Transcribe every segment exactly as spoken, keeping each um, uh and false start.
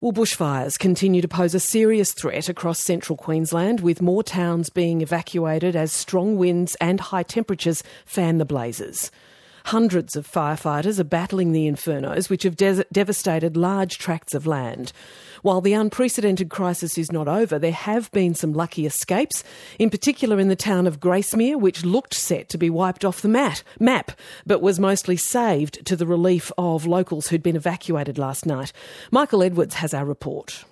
Well, bushfires continue to pose a serious threat across central Queensland, with more towns being evacuated as strong winds and high temperatures fan the blazes. Hundreds of firefighters are battling the infernos, which have de- devastated large tracts of land. While the unprecedented crisis is not over, there have been some lucky escapes, in particular in the town of Gracemere, which looked set to be wiped off the mat, map, but was mostly saved to the relief of locals who'd been evacuated last night. Michael Edwards has our report.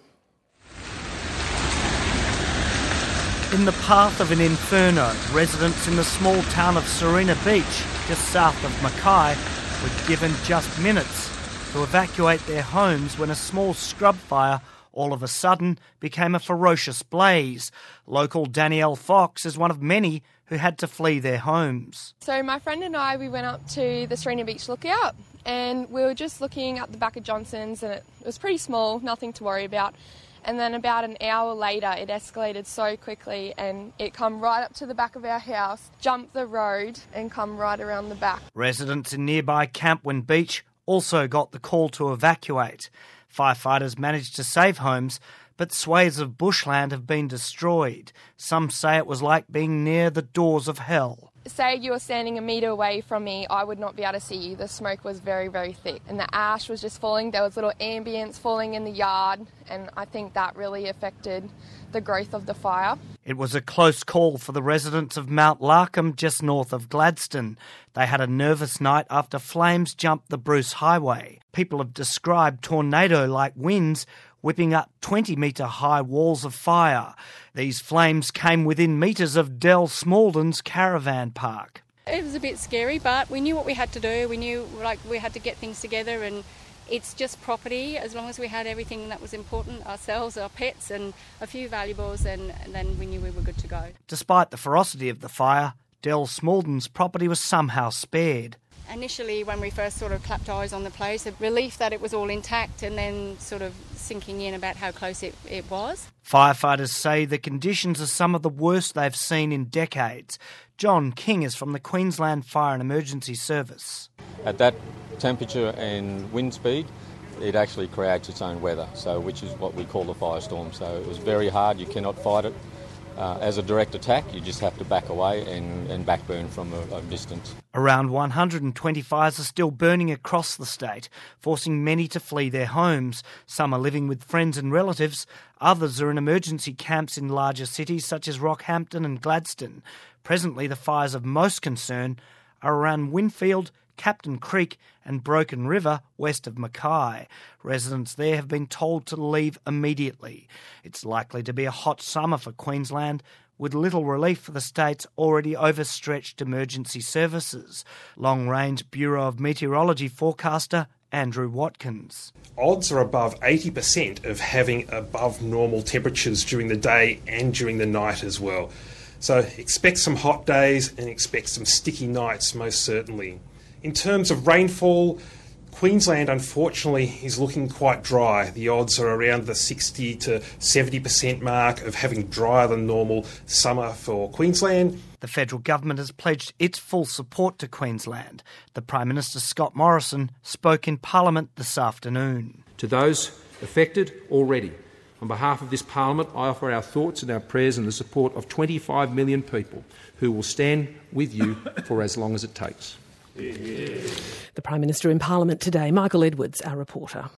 In the path of an inferno, residents in the small town of Serena Beach, just south of Mackay, were given just minutes to evacuate their homes when a small scrub fire all of a sudden became a ferocious blaze. Local Danielle Fox is one of many who had to flee their homes. So my friend and I, we went up to the Serena Beach lookout and we were just looking at the back of Johnson's, and it was pretty small, nothing to worry about. And then about an hour later, it escalated so quickly and it come right up to the back of our house, jumped the road and come right around the back. Residents in nearby Campwyn Beach also got the call to evacuate. Firefighters managed to save homes, but swathes of bushland have been destroyed. Some say it was like being near the doors of hell. Say you were standing a metre away from me, I would not be able to see you. The smoke was very, very thick and the ash was just falling. There was little ambience falling in the yard, and I think that really affected the growth of the fire. It was a close call for the residents of Mount Larkham, just north of Gladstone. They had a nervous night after flames jumped the Bruce Highway. People have described tornado-like winds whipping up twenty metre high walls of fire. These flames came within metres of Del Smalden's caravan park. It was a bit scary, but we knew what we had to do. We knew like we had to get things together, and it's just property. As long as we had everything that was important, ourselves, our pets and a few valuables, and, and then we knew we were good to go. Despite the ferocity of the fire, Del Smalden's property was somehow spared. Initially, when we first sort of clapped eyes on the place, the relief that it was all intact, and then sort of sinking in about how close it, it was. Firefighters say the conditions are some of the worst they've seen in decades. John King is from the Queensland Fire and Emergency Service. At that temperature and wind speed, it actually creates its own weather, so which is what we call a firestorm. So it was very hard. You cannot fight it. Uh, as a direct attack, you just have to back away and, and backburn from a, a distance. Around one hundred twenty fires are still burning across the state, forcing many to flee their homes. Some are living with friends and relatives. Others are in emergency camps in larger cities such as Rockhampton and Gladstone. Presently, the fires of most concern are around Winfield, Captain Creek and Broken River west of Mackay. Residents there have been told to leave immediately. It's likely to be a hot summer for Queensland, with little relief for the state's already overstretched emergency services. Long-range Bureau of Meteorology forecaster Andrew Watkins. Odds are above eighty percent of having above normal temperatures during the day and during the night as well. So expect some hot days and expect some sticky nights most certainly. In terms of rainfall, Queensland unfortunately is looking quite dry. The odds are around the sixty to seventy percent mark of having drier than normal summer for Queensland. The federal government has pledged its full support to Queensland. The Prime Minister Scott Morrison spoke in Parliament this afternoon. To those affected already, on behalf of this Parliament, I offer our thoughts and our prayers and the support of twenty-five million people who will stand with you for as long as it takes. The Prime Minister in Parliament today. Michael Edwards, our reporter.